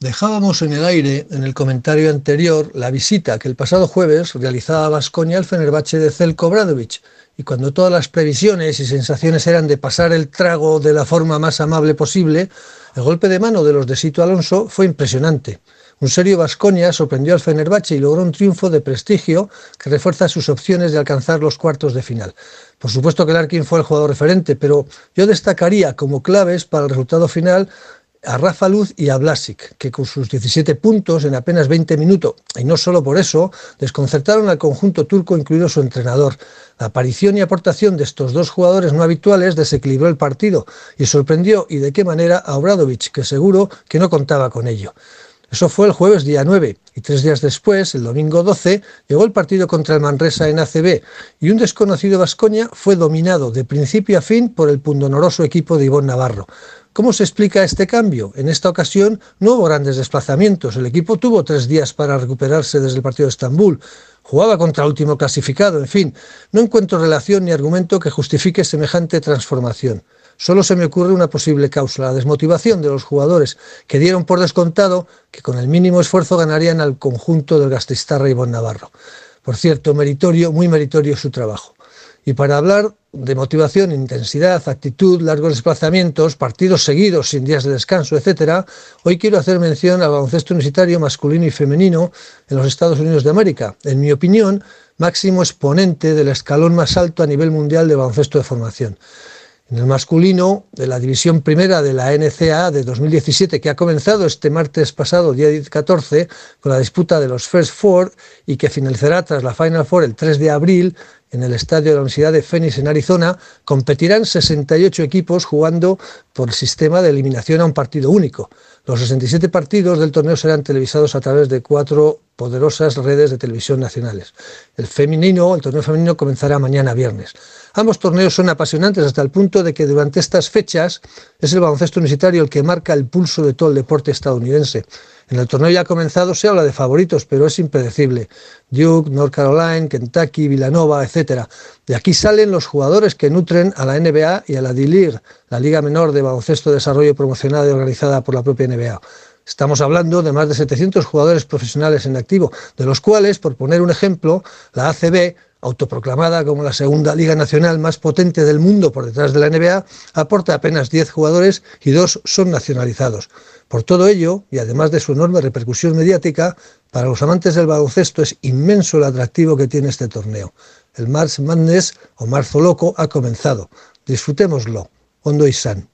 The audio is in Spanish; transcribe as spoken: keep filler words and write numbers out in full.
Dejábamos en el aire, en el comentario anterior, la visita que el pasado jueves realizaba Baskonia al Fenerbahce de Zeljko Obradović, y cuando todas las previsiones y sensaciones eran de pasar el trago de la forma más amable posible, el golpe de mano de los de Sito Alonso fue impresionante. Un serio Baskonia sorprendió al Fenerbahce y logró un triunfo de prestigio que refuerza sus opciones de alcanzar los cuartos de final. Por supuesto que Larkin fue el jugador referente, pero yo destacaría como claves para el resultado final a Rafa Luz y a Vlasic, que con sus diecisiete puntos en apenas veinte minutos, y no solo por eso, desconcertaron al conjunto turco, incluido su entrenador. La aparición y aportación de estos dos jugadores no habituales desequilibró el partido y sorprendió, y de qué manera, a Obradović, que seguro que no contaba con ello. Eso fue el jueves día nueve, y tres días después, el domingo doce, llegó el partido contra el Manresa en A C B, y un desconocido Baskonia fue dominado de principio a fin por el pundonoroso equipo de Ivón Navarro. ¿Cómo se explica este cambio? En esta ocasión no hubo grandes desplazamientos. El equipo tuvo tres días para recuperarse desde el partido de Estambul. Jugaba contra el último clasificado. En fin, no encuentro relación ni argumento que justifique semejante transformación. Solo se me ocurre una posible causa, la desmotivación de los jugadores, que dieron por descontado que con el mínimo esfuerzo ganarían al conjunto del Gasteiztarra Ivón Navarro. Por cierto, meritorio, muy meritorio su trabajo. Y para hablar de motivación, intensidad, actitud, largos desplazamientos, partidos seguidos sin días de descanso, etcétera, hoy quiero hacer mención al baloncesto universitario masculino y femenino en los Estados Unidos de América. En mi opinión, máximo exponente del escalón más alto a nivel mundial de baloncesto de formación. En el masculino, de la división primera de la N C A A de dos mil diecisiete, que ha comenzado este martes pasado, día catorce, con la disputa de los First Four y que finalizará tras la Final Four el tres de abril en el estadio de la Universidad de Phoenix en Arizona, competirán sesenta y ocho equipos jugando por el sistema de eliminación a un partido único. Los sesenta y siete partidos del torneo serán televisados a través de cuatro poderosas redes de televisión nacionales. El femenino, el torneo femenino comenzará mañana viernes. Ambos torneos son apasionantes hasta el punto de que durante estas fechas es el baloncesto universitario el que marca el pulso de todo el deporte estadounidense. En el torneo ya comenzado se habla de favoritos, pero es impredecible. Duke, North Carolina, Kentucky, Villanova, etcétera. De aquí salen los jugadores que nutren a la N B A y a la D-League, la Liga Menor de Baloncesto de Desarrollo promocionada y organizada por la propia N B A. Estamos hablando de más de setecientos jugadores profesionales en activo, de los cuales, por poner un ejemplo, la A C B, autoproclamada como la segunda liga nacional más potente del mundo por detrás de la N B A, aporta apenas diez jugadores y dos son nacionalizados. Por todo ello, y además de su enorme repercusión mediática, para los amantes del baloncesto es inmenso el atractivo que tiene este torneo. El March Madness, o Marzo Loco, ha comenzado. Disfrutémoslo. Ondo Izan.